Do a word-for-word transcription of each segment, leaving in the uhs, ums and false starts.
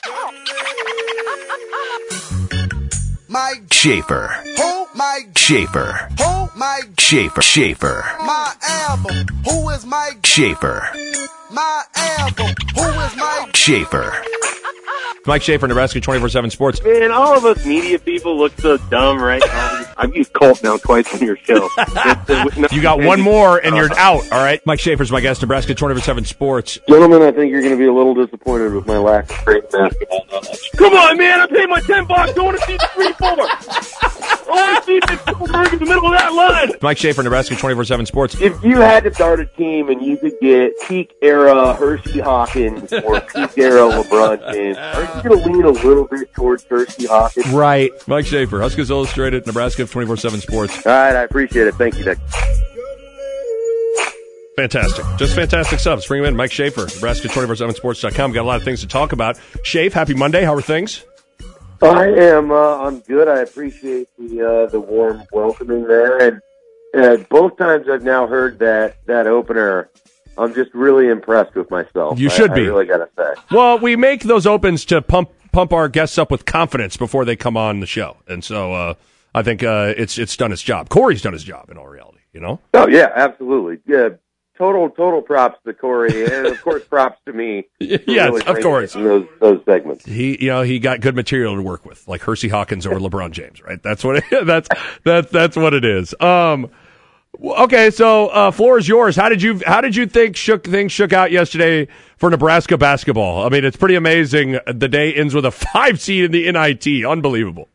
Mike Schaefer. Who? Mike Schaefer. Who? Mike Schaefer. Schaefer. My album. Who is Mike Schaefer? My album. Who is Mike Schaefer? Mike Schaefer, Nebraska twenty-four seven Sports. Man, all of us media people look so dumb right now. I've used Colt now twice on your show. You got one more and you're out, all right? Mike Schaefer's my guest, Nebraska twenty-four seven Sports. Gentlemen, I think you're going to be a little disappointed with my lack of great basketball knowledge. Come on, man. I paid my ten bucks. I want to see the three four. I want to see the Spielberg in the middle of that line. Mike Schaefer, Nebraska twenty-four seven Sports. If you had to start a team and you could get peak era Hershey Hawkins or peak era LeBron James, are you going to lean a little bit towards Hershey Hawkins? Right. Mike Schaefer, Huskers Illustrated, Nebraska twenty-four seven Sports. All right, I appreciate it. Thank you, Nick. Fantastic. Just fantastic stuff. Let's bring him in. Mike Schaefer, Nebraska twenty-four seven sports dot com. Got a lot of things to talk about. Shafe, happy Monday. How are things? I am. Uh, I'm good. I appreciate the uh, the warm welcoming there. And uh, both times I've now heard that, that opener, I'm just really impressed with myself. You should I, be. I really got to say. Well, we make those opens to pump pump our guests up with confidence before they come on the show. And so uh, I think uh, it's it's done its job. Corey's done his job in all reality, you know? Oh, yeah, absolutely. Yeah. Total, total props to Corey, and of course, props to me. Yes, really of course. Those those segments. He, you know, he got good material to work with, like Hersey Hawkins or LeBron James, right? That's what it, that's that's that's what it is. Um, okay, so uh, floor is yours. How did you how did you think shook things shook out yesterday for Nebraska basketball? I mean, it's pretty amazing. The day ends with a five seed in the N I T. Unbelievable.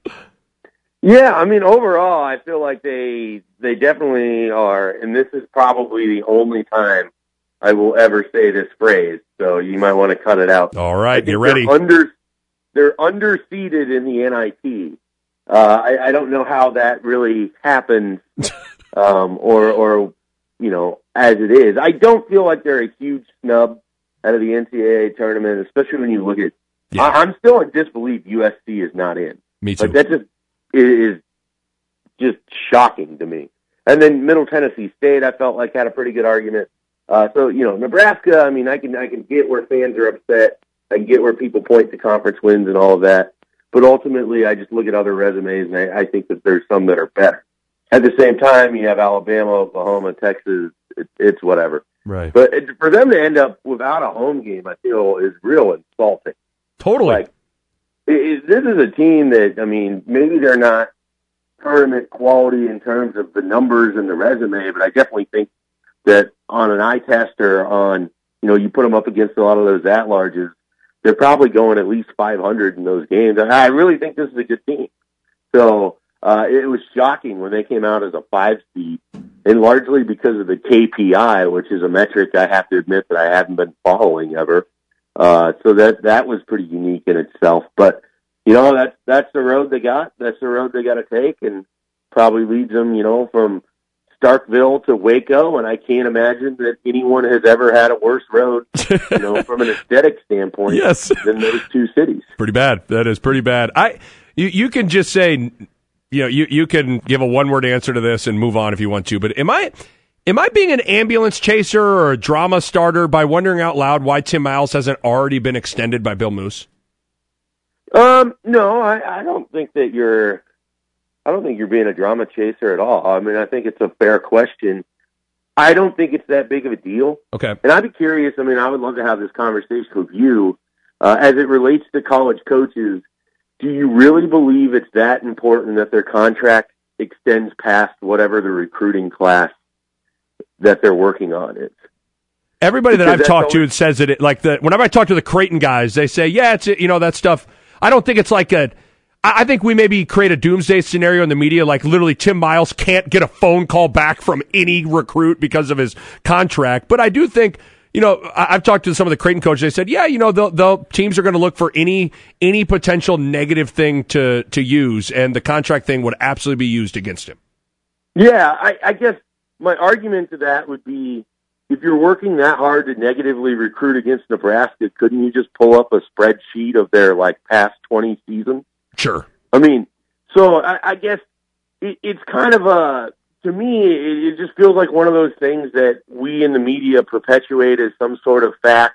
Yeah, I mean, overall, I feel like they they definitely are, and this is probably the only time I will ever say this phrase, so you might want to cut it out. All right, get ready. They're, under, they're underseeded in the N I T. Uh, I, I don't know how that really happened, um, or, or, you know, as it is. I don't feel like they're a huge snub out of the N C double A tournament, especially when you look at yeah. I, I'm still in disbelief U S C is not in. Me too. Like, that just is just shocking to me. And then Middle Tennessee State, I felt like had a pretty good argument. Uh, so, you know, Nebraska, I mean, I can, I can get where fans are upset. I can get where people point to conference wins and all of that. But ultimately, I just look at other resumes and I, I think that there's some that are better. At the same time, you have Alabama, Oklahoma, Texas. It, it's whatever. Right. But it, for them to end up without a home game, I feel is real insulting. Totally. Like, it, this is a team that, I mean, maybe they're not tournament quality in terms of the numbers and the resume, but I definitely think that on an eye test or on, you know, you put them up against a lot of those at-larges, they're probably going at least five hundred in those games. And I really think this is a good team. So uh, it was shocking when they came out as a five seed, and largely because of the K P I, which is a metric I have to admit that I haven't been following ever. Uh, so that that was pretty unique in itself. But you know, that's that's the road they got. That's the road they got to take, and probably leads them, you know, from Starkville to Waco. And I can't imagine that anyone has ever had a worse road, you know, from an aesthetic standpoint, yes. than those two cities. Pretty bad. That is pretty bad. I you you can just say, you know, you you can give a one word answer to this and move on if you want to. But am I am I being an ambulance chaser or a drama starter by wondering out loud why Tim Miles hasn't already been extended by Bill Moose? Um, no, I, I don't think that you're, I don't think you're being a drama chaser at all. I mean, I think it's a fair question. I don't think it's that big of a deal. Okay. And I'd be curious, I mean, I would love to have this conversation with you, uh, as it relates to college coaches. Do you really believe it's that important that their contract extends past whatever the recruiting class that they're working on is? Everybody that Because I've talked always- to says that it, like the, whenever I talk to the Creighton guys, they say, yeah, it's, you know, that stuff. I don't think it's like a, I think we maybe create a doomsday scenario in the media, like literally Tim Miles can't get a phone call back from any recruit because of his contract. But I do think, you know, I've talked to some of the Creighton coaches. They said, yeah, you know, they'll, they'll teams are going to look for any, any potential negative thing to, to use. And the contract thing would absolutely be used against him. Yeah. I, I guess my argument to that would be, if you're working that hard to negatively recruit against Nebraska, couldn't you just pull up a spreadsheet of their like past twenty seasons? Sure. I mean, so I, I guess it, it's kind of a, to me, it, it just feels like one of those things that we in the media perpetuate as some sort of fact.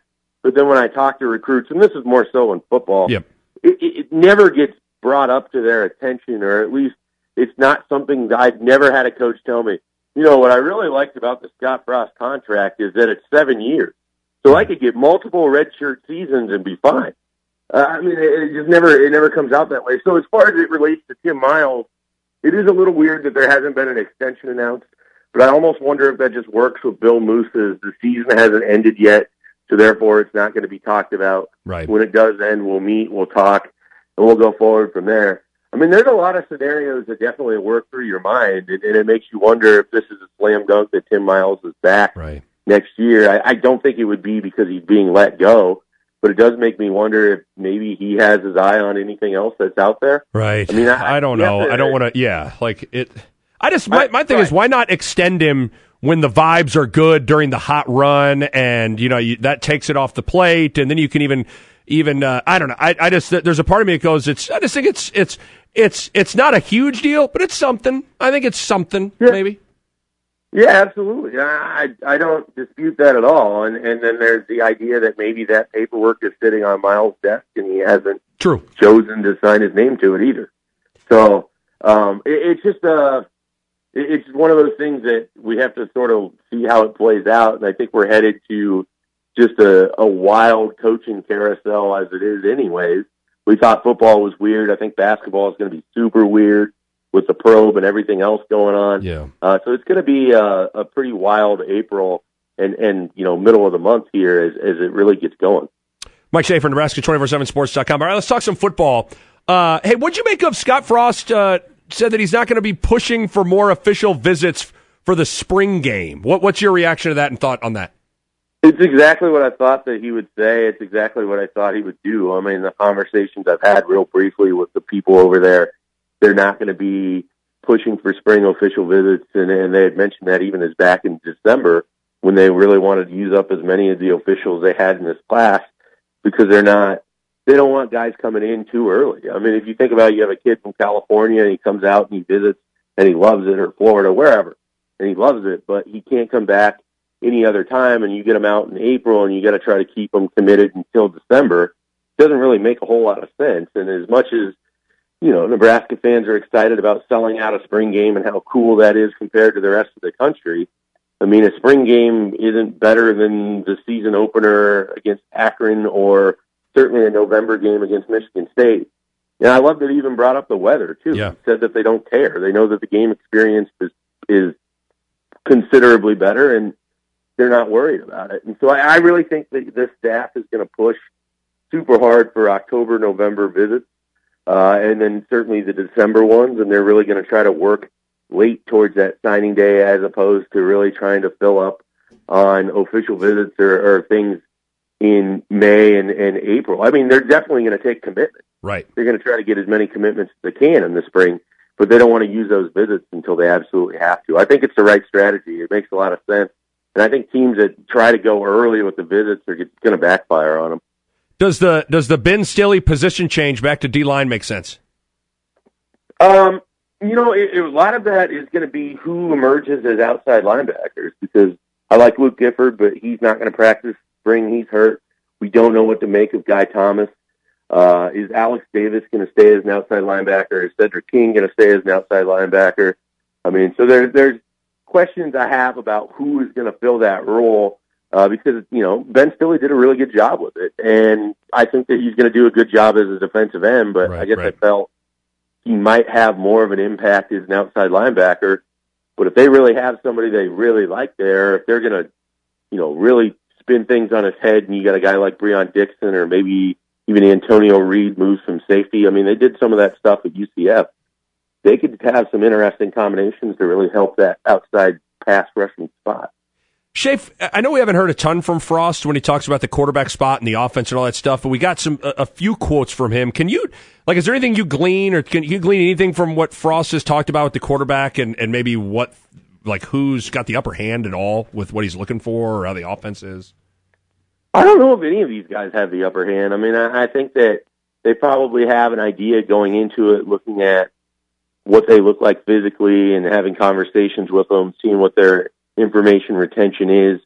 But then when I talk to recruits, and this is more so in football, yep. it, it, it never gets brought up to their attention, or at least it's not something that I've never had a coach tell me. You know, what I really liked about the Scott Frost contract is that it's seven years. So I could get multiple redshirt seasons and be fine. Uh, I mean, it, it just never, it never comes out that way. So as far as it relates to Tim Miles, it is a little weird that there hasn't been an extension announced, but I almost wonder if that just works with Bill Moose's. The season hasn't ended yet, so therefore it's not going to be talked about. Right. When it does end, we'll meet, we'll talk, and we'll go forward from there. I mean, there's a lot of scenarios that definitely work through your mind, and, and it makes you wonder if this is a slam dunk that Tim Miles is back right. next year. I, I don't think it would be because he's being let go, but it does make me wonder if maybe he has his eye on anything else that's out there. Right. I mean, I, I don't know. to, I don't want to, yeah, like it. I just, my, my thing right. is, why not extend him when the vibes are good during the hot run, and, you know, you, that takes it off the plate, and then you can even, even, uh, I don't know. I, I just, there's a part of me that goes, it's, I just think it's, it's, it's, it's not a huge deal, but it's something. I think it's something, yeah. maybe. Yeah, absolutely. I, I don't dispute that at all. And, and then there's the idea that maybe that paperwork is sitting on Miles' desk and he hasn't True. chosen to sign his name to it either. So, um, it, it's just, uh, it, it's one of those things that we have to sort of see how it plays out. And I think we're headed to just a, a wild coaching carousel as it is anyways. We thought football was weird. I think basketball is going to be super weird with the probe and everything else going on. Yeah. Uh, so it's going to be a, a pretty wild April and, and, you know, middle of the month here as, as it really gets going. Mike Schaefer, Nebraska twenty-four seven sports dot com. All right, let's talk some football. Uh, hey, what'd you make of Scott Frost uh, said that he's not going to be pushing for more official visits for the spring game? What, what's your reaction to that and thought on that? It's exactly what I thought that he would say. It's exactly what I thought he would do. I mean, the conversations I've had real briefly with the people over there, they're not going to be pushing for spring official visits, and, and they had mentioned that even as back in December when they really wanted to use up as many of the officials they had in this class because they're not, they don't want guys coming in too early. I mean, if you think about it, you have a kid from California and he comes out and he visits and he loves it, or Florida, wherever, and he loves it, but he can't come back any other time, and you get them out in April and you got to try to keep them committed until December. It doesn't really make a whole lot of sense. And as much as, you know, Nebraska fans are excited about selling out a spring game and how cool that is compared to the rest of the country, I mean, a spring game isn't better than the season opener against Akron or certainly a November game against Michigan State. And I love that he even brought up the weather, too. Yeah. He said that they don't care. They know that the game experience is, is considerably better, and they're not worried about it. And so I, I really think that this staff is going to push super hard for October, November visits, uh, and then certainly the December ones, and they're really going to try to work late towards that signing day as opposed to really trying to fill up on official visits or, or things in May and, and April. I mean, they're definitely going to take commitment. Right. They're going to try to get as many commitments as they can in the spring, but they don't want to use those visits until they absolutely have to. I think it's the right strategy. It makes a lot of sense. And I think teams that try to go early with the visits are going to backfire on them. Does the does the Ben Stille position change back to D-line make sense? Um, you know, it, it, a lot of that is going to be who emerges as outside linebackers, because I like Luke Gifford, but he's not going to practice spring. He's hurt. We don't know what to make of Guy Thomas. Uh, is Alex Davis going to stay as an outside linebacker? Is Cedric King going to stay as an outside linebacker? I mean, so there, there's questions I have about who is going to fill that role, uh, because, you know, Ben Stille did a really good job with it. And I think that he's going to do a good job as a defensive end, but right, I guess right. I felt he might have more of an impact as an outside linebacker. But if they really have somebody they really like there, if they're going to, you know, really spin things on his head, and you got a guy like Breon Dixon or maybe even Antonio Reed moves from safety. I mean, they did some of that stuff at U C F. They could have some interesting combinations to really help that outside pass rushing spot. Shafe, I know we haven't heard a ton from Frost when he talks about the quarterback spot and the offense and all that stuff, but we got some a, a few quotes from him. Can you, like, is there anything you glean, or can you glean anything from what Frost has talked about with the quarterback, and, and maybe what, like, who's got the upper hand at all with what he's looking for or how the offense is? I don't know if any of these guys have the upper hand. I mean, I, I think that they probably have an idea going into it, looking at what they look like physically and having conversations with them, seeing what their information retention is,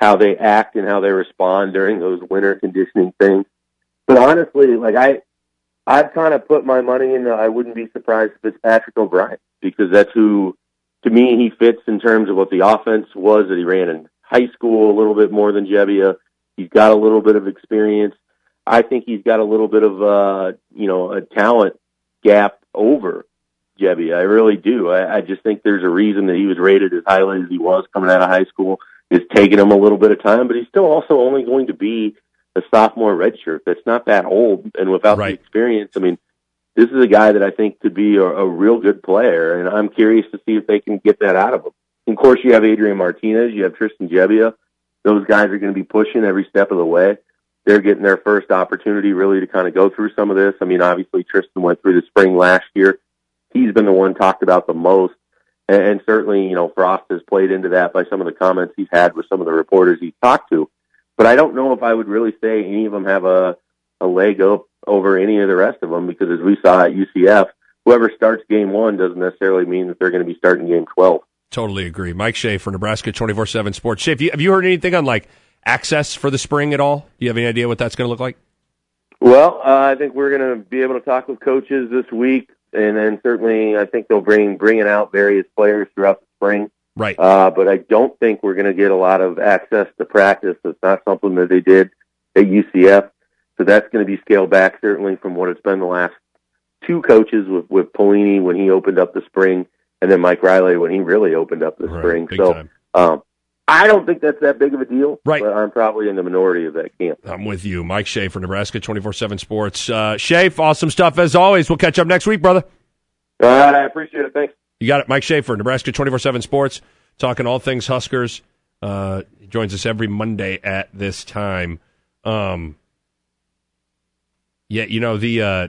how they act and how they respond during those winter conditioning things. But honestly, like I, I've kind of put my money in the, I wouldn't be surprised if it's Patrick O'Brien, because that's who, to me, he fits in terms of what the offense was that he ran in high school a little bit more than Gebbia. He's got a little bit of experience. I think he's got a little bit of, uh, you know, a talent gap over Gebbia. I really do. I, I just think there's a reason that he was rated as highly as he was coming out of high school. It's taken him a little bit of time, but he's still also only going to be a sophomore redshirt. That's not that old, and without right. the experience, I mean, this is a guy that I think could be a, a real good player, and I'm curious to see if they can get that out of him. And of course, you have Adrian Martinez, you have Tristan Gebbia. Those guys are going to be pushing every step of the way. They're getting their first opportunity really to kind of go through some of this. I mean, obviously, Tristan went through the spring last year. He's been the one talked about the most. And, and certainly, you know, Frost has played into that by some of the comments he's had with some of the reporters he's talked to. But I don't know if I would really say any of them have a, a leg up over any of the rest of them, because as we saw at U C F, whoever starts game one doesn't necessarily mean that they're going to be starting game twelve. Totally agree. Mike Shea for Nebraska twenty-four seven Sports. Shea, have you, have you heard anything on, like, access for the spring at all? Do you have any idea what that's going to look like? Well, uh, I think we're going to be able to talk with coaches this week, and then certainly I think they'll bring bringing out various players throughout the spring. Right. Uh, but I don't think we're going to get a lot of access to practice. It's not something that they did at U C F. So that's going to be scaled back certainly from what it's been the last two coaches with, with Pelini when he opened up the spring, and then Mike Riley when he really opened up the right, spring. big So time. um, I don't think that's that big of a deal, right. but I'm probably in the minority of that camp. I'm with you. Mike Shea for Nebraska twenty-four seven Sports. Uh, Shea, awesome stuff as always. We'll catch up next week, brother. All right, I appreciate it. Thanks. You got it. Mike Shea for Nebraska twenty-four seven Sports, talking all things Huskers. Uh, he joins us every Monday at this time. Um, yeah, you know, the uh,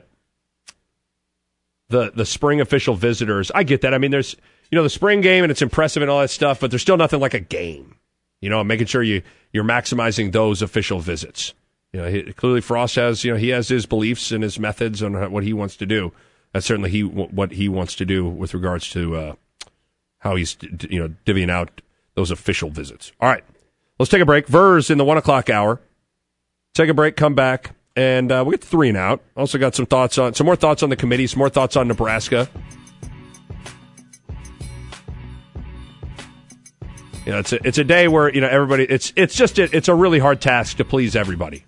the the spring official visitors, I get that. I mean, there's, you know, the spring game, and it's impressive and all that stuff, but there's still nothing like a game. You know, making sure you, you're maximizing those official visits. You know, he, clearly Frost has, you know, he has his beliefs and his methods on what he wants to do. That's certainly he what he wants to do with regards to uh, how he's, you know, divvying out those official visits. All right, let's take a break. Vers in the one o'clock hour. Take a break, come back, and uh, we'll get three and out. Also got some thoughts on, some more thoughts on the committee, some more thoughts on Nebraska. You know, it's a, it's a day where, you know, everybody, it's it's just a, it's a really hard task to please everybody.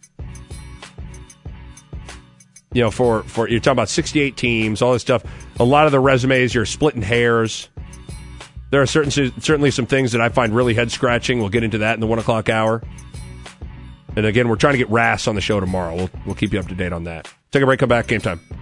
You know, for, for you're talking about sixty-eight teams, all this stuff. A lot of the resumes, you're splitting hairs. There are certain certainly some things that I find really head scratching. We'll get into that in the one o'clock hour. And again, we're trying to get Rass on the show tomorrow. We'll we'll keep you up to date on that. Take a break. Come back. Game time.